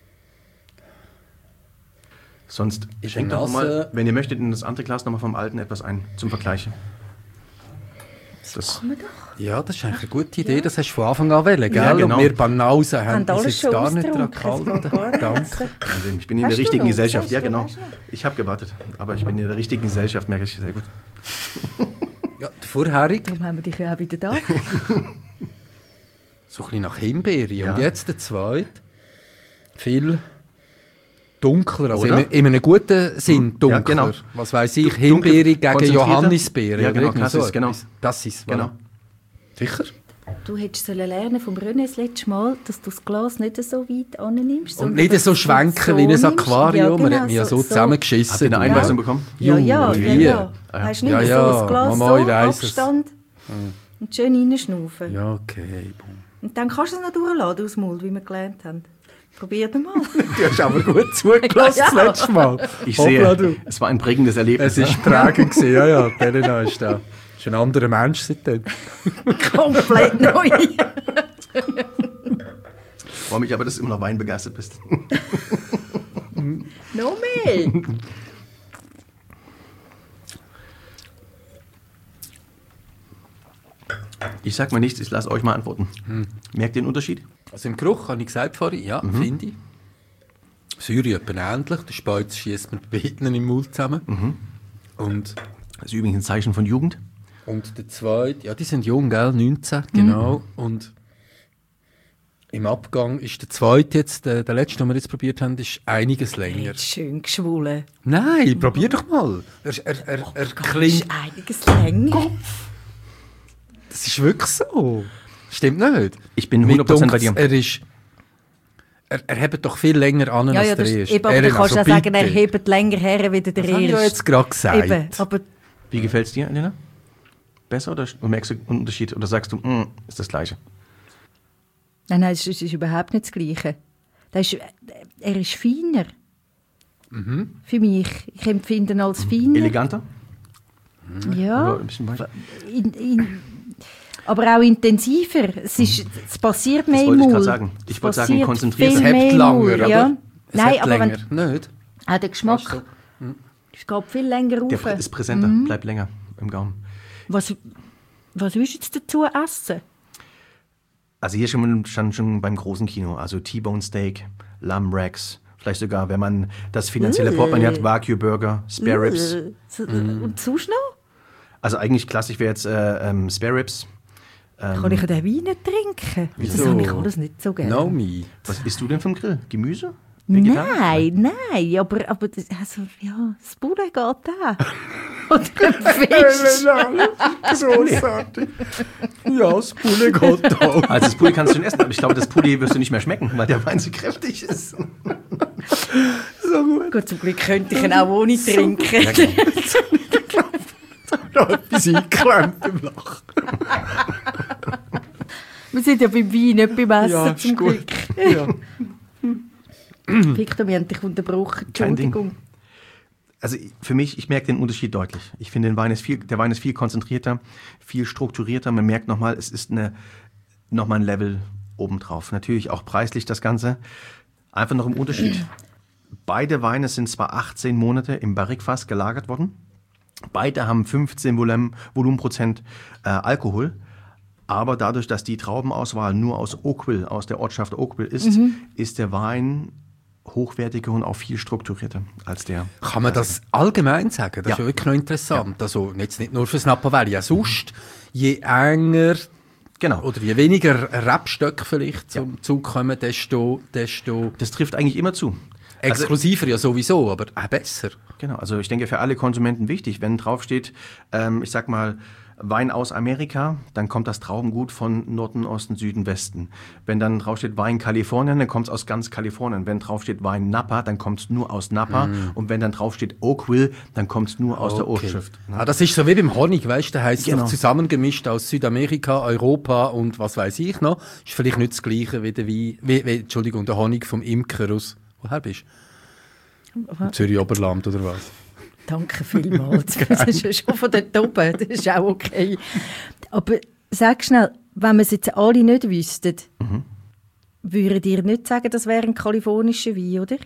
Sonst schenkt doch mal, wenn ihr möchtet, in das andere Glas nochmal vom Alten etwas ein, zum Vergleichen. Das Kann man doch. Ja, das ist eigentlich eine gute Idee. Das hast du von Anfang an wollen, gell? Ja, genau. Und wir Banausen haben alles uns jetzt schon gar nicht daran ausgetrunken. gehalten. Danke. Also ich bin in Hast der du richtigen noch? Gesellschaft. Hast Ja, du? genau. Hast du? Ich habe gewartet, aber ich bin in der richtigen Gesellschaft, merke ich sehr gut. Ja, der vorherige, Darum haben wir dich ja auch wieder da. so ein bisschen nach Himbeere. Ja. Und jetzt der zweite, viel dunkler. Also Oder? in einem guten Sinn dunkler. Ja, genau. Was weiss ich, Dunkel, Himbeere gegen konzentrierter. Johannisbeere. Ja, oder genau, irgendwie Cassis, so genau. etwas. Das ist Genau. voilà. Sicher? Du hättest lernen vom René das letzte Mal, dass du das Glas nicht so weit annimmst. Und nicht so schwenken wie ein Aquarium. Man hat mich ja so zusammengeschissen. Habt ihr eine Einweisung bekommen? Ja, ja, Wie? ja. Hast du nicht Ja, so ja, ein Glas Mama, ich so, weiss es. Abstand und schön reinschnaufen. Ja, okay. Boom. Und dann kannst du es noch durchladen aus dem Mund, wie wir gelernt haben. Probier doch mal. Du hast aber gut zugelassen Ja. das letzte Mal. Ich Hoppla, sehe, du. es war ein prägendes Erlebnis. Es war prägend gewesen, ja, ja. Elena ist da. Ist ein anderer Mensch seitdem. Komplett neu. Ich freue mich aber, dass du immer noch weinbegeistert bist. Noch mehr. Ich sag mal nichts, ich lasse euch mal antworten. Merkt ihr den Unterschied? Also im Geruch, habe ich gesagt vorhin, ja, finde ich. Säure etwa ähnlich. Der Speiz schiesst mir bei beiden im Mund zusammen. Und Das ist übrigens ein Zeichen von Jugend. der zweite, ja, die sind jung, gell? 19, genau. Und im Abgang ist der zweite jetzt, der letzte, den wir jetzt probiert haben, ist einiges länger. Schön geschwollen. Nein, probier doch mal. Er klingt... Ist einiges länger. Das ist wirklich so. Stimmt nicht? Ich bin Mir 100% bei dunkt's, dir. Er hebt doch viel länger an, Ja, als ja, der das ist. eben, aber du kannst also auch sagen, er bitte. hebt länger her, wie der Das habe ich ja erste. jetzt gerade gesagt. Eben, aber Wie gefällt es dir, Elena? Besser oder merkst du einen Unterschied? Oder sagst du, ist das Gleiche? nein, es ist überhaupt nicht das Gleiche. Er ist feiner. Für mich. Ich empfinde ihn als feiner. Eleganter? Ja, Oder ein bisschen weicher? aber auch intensiver. Es passiert mehr Das im wollte ich Mund. gerade sagen. Ich wollte sagen, konzentriert. viel Es hebt mehr im länger, Mund, oder? ja. Es Nein, hebt aber länger. wenn, Nicht? auch der Geschmack es geht viel länger rauf. Der ist präsenter, bleibt länger im Gaumen. Was willst du jetzt dazu essen? Also hier stand schon beim großen Kino, also T-Bone Steak, Lamb Racks, vielleicht sogar, wenn man das finanzielle Portemonnaie hat, Wagyu Burger, Spare Ribs. Und sonst noch? Also eigentlich klassisch wäre jetzt Spare Ribs. Kann ich den Wein nicht trinken? Das Wieso? habe ich alles nicht so gerne. No me. Was isst du denn vom Grill? Gemüse? Vegetarisch? Nein, aber das, also, ja, das Poulet geht auch. Oder ein Fisch. Großartig. Ja, das Poulet geht auch. Also das Pulli kannst du schon essen, aber ich glaube, das Pulli wirst du nicht mehr schmecken, weil der Wein so kräftig ist. Gut, zum Glück könnte ich ihn auch ohne trinken. noch etwas eingeklemmt im Lachen. Wir sind ja beim Wein, nicht beim Essen, zum Glück. Ja. Victor, wir haben dich unterbrochen. Entschuldigung. Also für mich, ich merke den Unterschied deutlich. Ich finde, der Wein ist viel konzentrierter, viel strukturierter. Man merkt nochmal, es ist nochmal ein Level obendrauf. Natürlich auch preislich das Ganze. Einfach noch im Unterschied. Beide Weine sind zwar 18 Monate im Barrique-Fass gelagert worden. Beide haben 15 Volumenprozent Alkohol. Aber dadurch, dass die Traubenauswahl nur aus Oakville, aus der Ortschaft Oakville ist, ist der Wein hochwertiger und auch viel strukturierter als der. Kann man das allgemein sagen? Das ist ja wirklich noch interessant. Ja. Also jetzt nicht nur für das Napa Valley, ja sonst, je enger oder je weniger Rebstöcke vielleicht zum Zug kommen, desto... Das trifft eigentlich immer zu. Exklusiver ja sowieso, aber auch besser. Genau, also ich denke für alle Konsumenten wichtig, wenn draufsteht, ich sag mal, Wein aus Amerika, dann kommt das Traubengut von Norden, Osten, Süden, Westen. Wenn dann draufsteht Wein Kalifornien, dann kommt es aus ganz Kalifornien. Wenn draufsteht Wein Napa, dann kommt es nur aus Napa. Und wenn dann draufsteht Oakville, dann kommt es nur aus der Ortschaft. Ah, das ist so wie beim Honig, weißt du, heisst es zusammengemischt aus Südamerika, Europa und was weiß ich noch. Ist vielleicht nicht das Gleiche wie der Wein, der Honig vom Imker aus. Woher bist du? Zürich-Oberland oder was? Danke vielmals. Das ist ja schon von dort oben. Das ist auch okay. Aber sag schnell, wenn wir es jetzt alle nicht wüssten, würdet ihr nicht sagen, das wäre ein kalifornischer Wein, oder?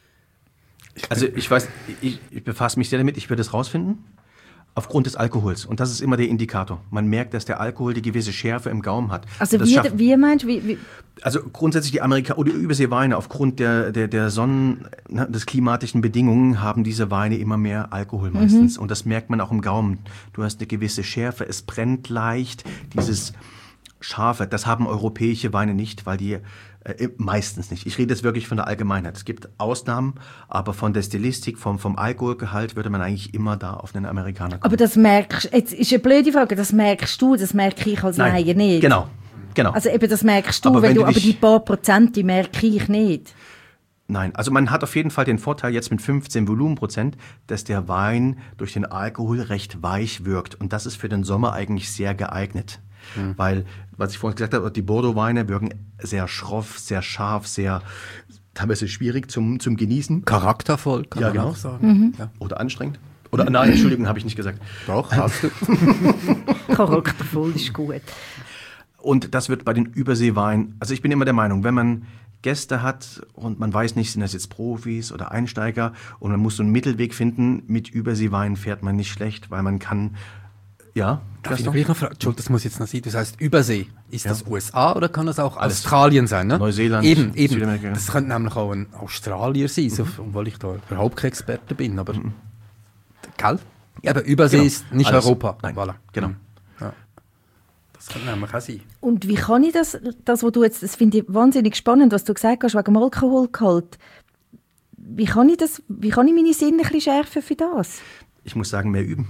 Also ich weiß, ich befasse mich sehr damit, ich würde es rausfinden. Aufgrund des Alkohols. Und das ist immer der Indikator. Man merkt, dass der Alkohol die gewisse Schärfe im Gaumen hat. Also wie meinst du? Also grundsätzlich die oder Überseeweine aufgrund der des klimatischen Bedingungen haben diese Weine immer mehr Alkohol meistens. Und das merkt man auch im Gaumen. Du hast eine gewisse Schärfe, es brennt leicht. Dieses Scharfe, das haben europäische Weine nicht, weil die meistens nicht. Ich rede jetzt wirklich von der Allgemeinheit. Es gibt Ausnahmen, aber von der Stilistik, vom Alkoholgehalt würde man eigentlich immer da auf einen Amerikaner kommen. Aber das merkst du, jetzt ist eine blöde Frage, das merkst du, das merke ich als Laie nicht. Genau. Also eben das merkst du, aber die paar Prozent, die merke ich nicht. Nein, also man hat auf jeden Fall den Vorteil jetzt mit 15 Volumenprozent, dass der Wein durch den Alkohol recht weich wirkt. Und das ist für den Sommer eigentlich sehr geeignet. Weil, was ich vorhin gesagt habe, die Bordeaux-Weine wirken sehr schroff, sehr scharf, sehr teilweise schwierig zum Genießen. Charaktervoll, kann man auch sagen. Ja. Oder anstrengend. Oder nein, Entschuldigung, habe ich nicht gesagt. Doch, hast du. Charaktervoll ist gut. Und das wird bei den Überseeweinen, also ich bin immer der Meinung, wenn man Gäste hat und man weiß nicht, sind das jetzt Profis oder Einsteiger und man muss so einen Mittelweg finden, mit Überseeweinen fährt man nicht schlecht, weil man kann... Ja, darf ich noch fragen? Entschuldigung, das muss jetzt noch sein. Das heißt Übersee. Ist das USA oder kann das auch Australien sein? Ne? Neuseeland, eben. Das könnte nämlich auch ein Australier sein, obwohl ich da überhaupt kein Experte bin. Aber gell? Ja, aber Übersee ist nicht Europa. Nein, voilà. Genau. Ja. Das könnte nämlich auch sein. Und wie kann ich das was du jetzt, das finde ich wahnsinnig spannend, was du gesagt hast, wegen dem Alkoholgehalt. Wie kann ich meine Sinne ein bisschen schärfen für das? Ich muss sagen, mehr üben.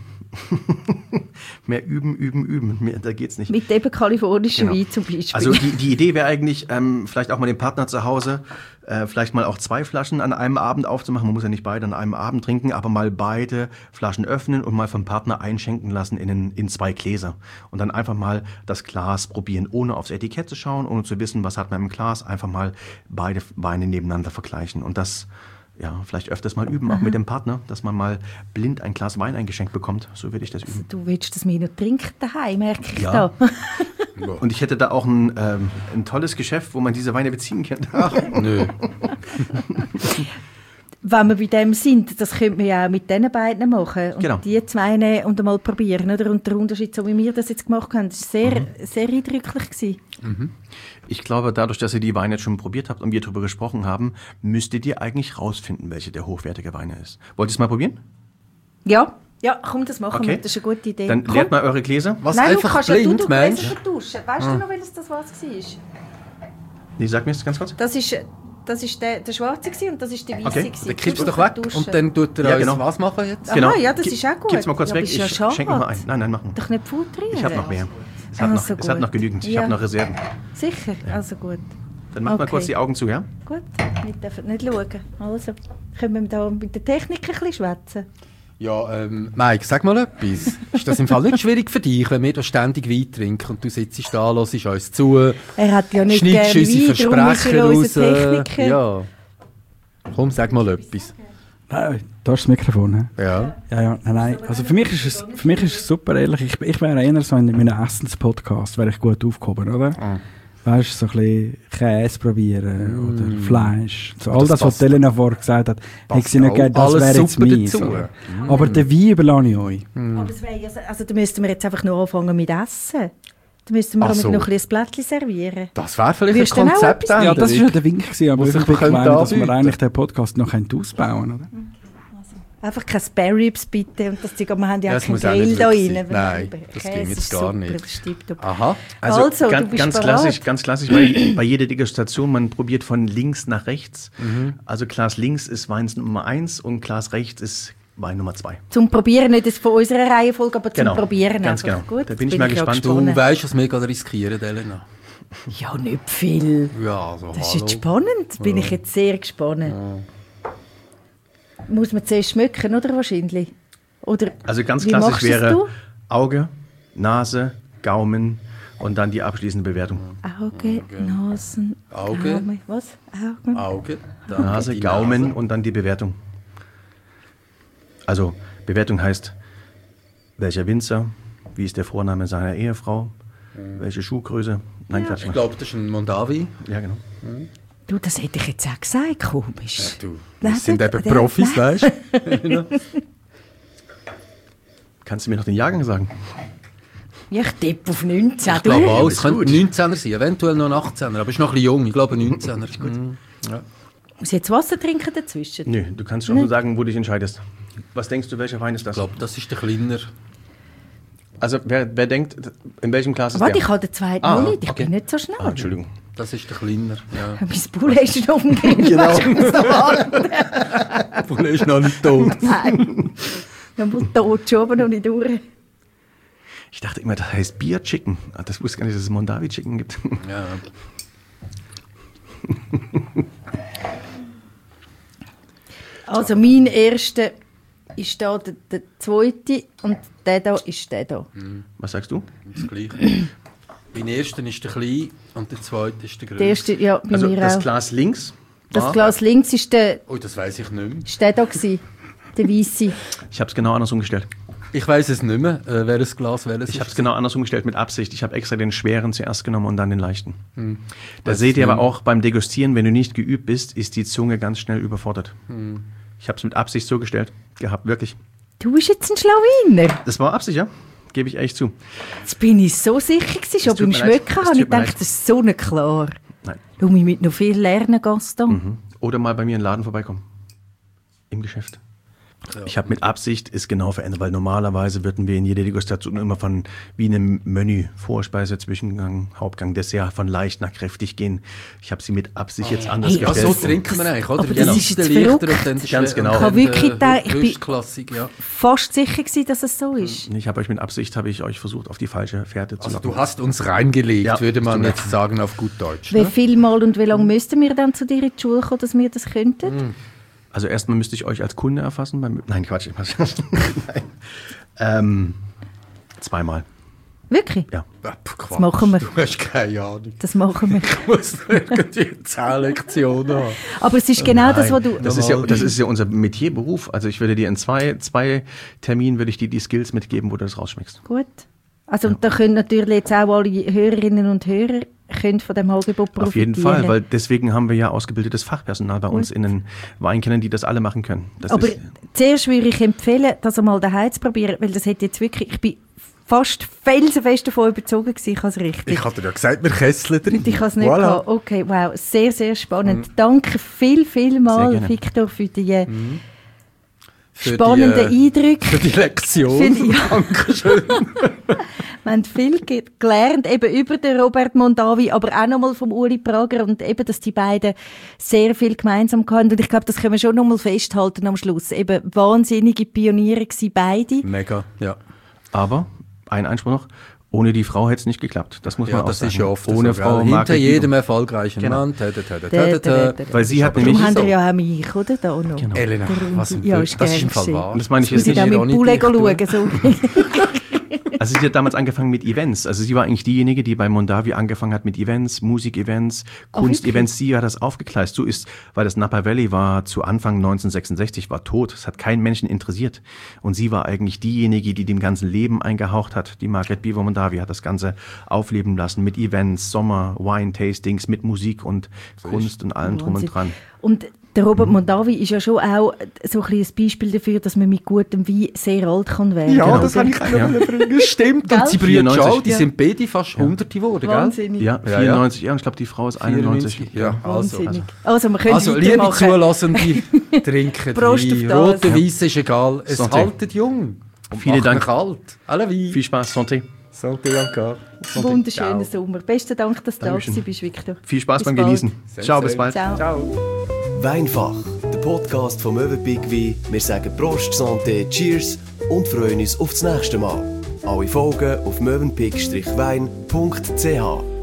Mehr üben. Mehr, da geht's nicht. Mit eben kalifornischen Wein zum Beispiel. Also die Idee wäre eigentlich, vielleicht auch mal den Partner zu Hause, vielleicht mal auch 2 Flaschen an einem Abend aufzumachen. Man muss ja nicht beide an einem Abend trinken, aber mal beide Flaschen öffnen und mal vom Partner einschenken lassen in 2 Gläser. Und dann einfach mal das Glas probieren, ohne aufs Etikett zu schauen, ohne zu wissen, was hat man im Glas. Einfach mal beide Weine nebeneinander vergleichen. Und das... Ja, vielleicht öfters mal üben, auch mit dem Partner, dass man mal blind ein Glas Wein eingeschenkt bekommt. So würde ich das üben. Du willst das mir noch trinken daheim, merke ich ja. Da. Und ich hätte da auch ein tolles Geschäft, wo man diese Weine beziehen kann. Ach, nö. Wenn wir bei dem sind, das könnte man ja auch mit diesen beiden machen. Und genau. Die 2 nehmen und einmal probieren. Oder? Und der Unterschied, so wie wir das jetzt gemacht haben, war sehr eindrücklich gewesen. Ich glaube, dadurch, dass ihr die Weine jetzt schon probiert habt und wir darüber gesprochen haben, müsstet ihr eigentlich rausfinden, welche der hochwertige Weine ist. Wollt ihr es mal probieren? Ja, komm, das machen wir. Das ist eine gute Idee. Dann leert mal eure Gläser. Was Nein, einfach Lukas, blind, du Mensch. vertauschen. Weißt du noch, welches das war? Nee, sag mir das ganz kurz. Das ist der Schwarze und das ist der Weiße. Okay. Dann kippst du doch weg und dann tut er uns was machen jetzt? Genau. Aha, ja, das ist auch gut. Gib's mal kurz weg, ich schenke noch mal ein. Nein, mach mal. Doch nicht filtrieren. Ich habe noch mehr. Es hat noch genügend. Ich habe noch Reserven. Sicher? Ja. Also gut. Dann mach mal kurz die Augen zu, ja? Gut, wir dürfen nicht schauen. Also, können wir da mit der Technik ein bisschen schwätzen? Ja, Mike, sag mal etwas. Ist das im Fall nicht schwierig für dich, wenn wir da ständig Wein trinken und du sitzt da, hörst uns zu, Er hat ja nicht schneidest gerne unsere Wein, darum ist Versprecher er raus? unser Techniker. Ja. Komm, sag mal etwas. Nein, da ist das Mikrofon. He? Ja. Nein. Also für mich ist es super ehrlich. Ich wäre eher so in meinem Essenspodcast, wäre ich gut aufgehoben, oder? Weißt du, so ein bisschen Käse probieren oder Fleisch. So, all das, was Elena vorher gesagt hat, hätte sie nicht gegeben, das wäre jetzt meins. Aber den Wein überlasse ich euch. Aber es wäre also da müssten wir jetzt einfach nur anfangen mit Essen. Da müssten wir noch ein bisschen Blättchen servieren. Das wäre vielleicht Würdest ein du Konzept. auch etwas Ja, das war ja der Wink gewesen, aber Was ich sich bin gemeint, dass wir anbieten. eigentlich den Podcast noch ausbauen können, oder? Einfach keine Spare Ribs bitte. Und wir haben ja Das keinen muss auch Grill nicht da wirklich rein. sein. Nein, das ging jetzt gar nicht. Das stimmt doch. Aha. Also, du ganz, bist ganz bereit? klassisch, bei jeder Degustation, man probiert von links nach rechts. Also Glas links ist Wein Nummer 1 und Glas rechts ist Wein Nummer 2. Zum Probieren, nicht das von unserer Reihenfolge, aber Genau, zum Probieren ganz einfach. genau. Gut, Da bin ich jetzt mal ja gespannt. Du weißt, was wir gerade riskieren, Elena. Ja, nicht viel. Ja, also Das ist hallo. jetzt spannend. Bin ich jetzt sehr gespannt. Muss man zuerst schmecken, oder wahrscheinlich? Oder Also ganz wie klassisch machst du's wäre du? Auge, Nase, Gaumen und dann die abschließende Bewertung. Auge, Nasen, Auge. Gaumen. Was? Augen? Auge, dann Nase, die Gaumen Nase. und dann die Bewertung. Also Bewertung heißt, welcher Winzer, wie ist der Vorname seiner Ehefrau, welche Schuhgröße. Nein, Quatsch. Ich glaube, das ist ein Mondavi. Ja, genau. Du, das hätte ich jetzt auch gesagt, komisch. Du, Nein, wir sind das- eben Profis, nein. weißt du? Kannst du mir noch den Jahrgang sagen? Ja, ich tippe auf 19. Ich glaube du? auch, es ist könnte gut. ein 19er sein, eventuell noch ein 18er, aber ist noch ein bisschen jung, ich glaube ein 19er. Ist gut. Ja. Muss ich jetzt Wasser trinken dazwischen? Nö, du kannst schon so sagen, wo du dich entscheidest. Was denkst du, welcher Wein ist Ich das? glaube, das ist der kleiner. Also wer denkt, in welchem Glas ist Warte, der? ich habe den zweiten Ah, noch nicht. Ich okay. bin nicht so schnell. Ah, Entschuldigung. Das ist der kleiner. Ja. Mein Bulle ist schon auf dem Grill. Genau. Weißt du, ich muss noch warten. Der ist noch nicht tot. Nein. Dann muss tot schon, aber noch nicht durch. Ich dachte immer, das heißt Beer Chicken. Das wusste gar nicht, dass es Mondavi Chicken gibt. Ja. Also mein erster ist da der zweite und der da ist der da. Was sagst du? Das Gleiche. Mein erster ist der kleine und der zweite ist der größte. Der erste, ja, bei Also mir das auch. Glas links. Das war- Glas links ist der, Oh, das weiß ich nicht mehr. ist der da gewesen. Der weisse. Ich habe es genau andersrum gestellt. Ich weiß es nicht mehr, welches Glas welches Ich habe es ist. genau andersrum gestellt mit Absicht. Ich habe extra den schweren zuerst genommen und dann den leichten. Da Weiß seht ich ihr aber nicht. auch beim Degustieren, wenn du nicht geübt bist, ist die Zunge ganz schnell überfordert. Ich habe es mit Absicht so gestellt gehabt, wirklich. Du bist jetzt ein Schlawiner. Das war Absicht, ja? Gebe ich ehrlich zu. Jetzt bin ich so sicher gewesen, schon tut beim mir leid. Schmecken Es habe ich tut mir gedacht, leid. das ist so nicht klar. Nein. Du musst mit noch viel lernen, Gaston. Oder mal bei mir in den Laden vorbeikommen. Im Geschäft. Ich habe mit Absicht es genau verändert, weil normalerweise würden wir in jeder Degustation immer von wie einem Menü Vorspeise, Zwischengang, Hauptgang, Dessert von leicht nach kräftig gehen. Ich habe sie mit Absicht jetzt anders Hey, Ja, gestellt. so trinken wir eigentlich, oder? Aber Die das ist leichten jetzt leichter verrückt. und dann die Ganz schwer- genau. und Ich habe dann wirklich gedacht, ich bin- Höchstklassik, ja. Fast sicher gewesen, dass es so ist. Ich habe euch mit Absicht habe ich euch versucht, auf die falsche Fährte zu Also locken. du hast uns reingelegt, Ja, würde man tut mir jetzt sagen auf gut Deutsch. Wie Ne? viel Mal und wie lange müssten wir dann zu dir in die Schule kommen, dass wir das könnten? Also erstmal müsste ich euch als Kunde erfassen. Nein, Quatsch. Nein. Zweimal. Wirklich? Ja. Das machen wir. Du hast keine Ahnung. Das machen wir. Ich muss irgendwie 10 Lektionen haben. Aber es ist genau das, was du... Das ist ja unser Metierberuf. Also ich würde dir in zwei Terminen würde ich dir die Skills mitgeben, wo du das rausschmeckst. Gut. Also und da können natürlich jetzt auch alle Hörerinnen und Hörer können von dem Angebot profitieren. Auf jeden Fall, weil deswegen haben wir ja ausgebildetes Fachpersonal bei uns in den Weinkellern, die das alle machen können. Das Aber ist, zuerst würde ich empfehlen, das einmal daheim zu probieren, weil das hätte jetzt wirklich... Ich bin fast felsenfest davon überzogen gewesen, ich habe es richtig. Ich hatte ja gesagt, wir kesseln drin. Ich habe es nicht Voilà. gehabt. Okay, wow, sehr, sehr spannend. Danke viel mal, gerne. Victor, für die Für spannenden die, Eindrücke. Für die Lektion. Für die- ja. Dankeschön. Wir haben viel gelernt, eben über den Robert Mondavi, aber auch nochmal vom Uli Prager und eben, dass die beiden sehr viel gemeinsam hatten. Und ich glaube, das können wir schon nochmal festhalten am Schluss. Eben wahnsinnige Pioniere gewesen, beide. Mega, ja. aber ein Einspruch noch. Ohne die Frau hätte es nicht geklappt. Das muss man auch das sagen. ist ja oft Ohne so, Frau hinter Margret jedem Biber. erfolgreichen Genau. Mann. Weil sie hat Darum nämlich... haben wir ja auch mich, oder? Da auch noch. Genau. Elena, Der Runde. was ein Ja, Glück. Das ist im Fall gern wahr. Und das meine ich Muss jetzt ich nicht... da mit dem Bulle schauen? So. Also sie hat damals angefangen mit Events. Also sie war eigentlich diejenige, die bei Mondavi angefangen hat mit Events, Musikevents, Kunstevents. Sie hat das aufgegleist. So ist, weil das Napa Valley war zu Anfang 1966, war tot. Es hat keinen Menschen interessiert. Und sie war eigentlich diejenige, die dem ganzen Leben eingehaucht hat. Die Margret Biber Mondavi hat das Ganze aufleben lassen mit Events, Sommer, Wine-Tastings, mit Musik und Kunst und allem drum und dran. Und der Robert Mondavi ist ja schon auch so ein Beispiel dafür, dass man mit gutem Wein sehr alt kann werden. Ja, oder? das habe ich auch noch bringen. Stimmt. Gell? Und sie Brüder 94. Schau, die sind beide fast 100 geworden, gell? Wahnsinnig. Ja, 94 Jahre. Und ich glaube, die Frau ist 91. Ja, also. Wahnsinnig. Also, wir können Also, liebe weitermachen. Zulassende, trinken Prost auf Wein. das. Rote, weiss ist egal. Es Santé. haltet jung. Und Vielen macht Dank. euch alt. Alle Wein. Viel Spaß, Santé. Santé encore. Wunderschönen Ciao. Sommer. Besten Dank, dass du da Dankeschön. bist, Victor. Viel Spaß Bis beim bald. Genießen. Ciao, bis bald. Ciao. Ciao. Weinfach, der Podcast vom Mövenpick Wein. Wir sagen Prost, Santé, Cheers und freuen uns auf das nächste Mal. Alle Folgen auf mövenpick-wein.ch.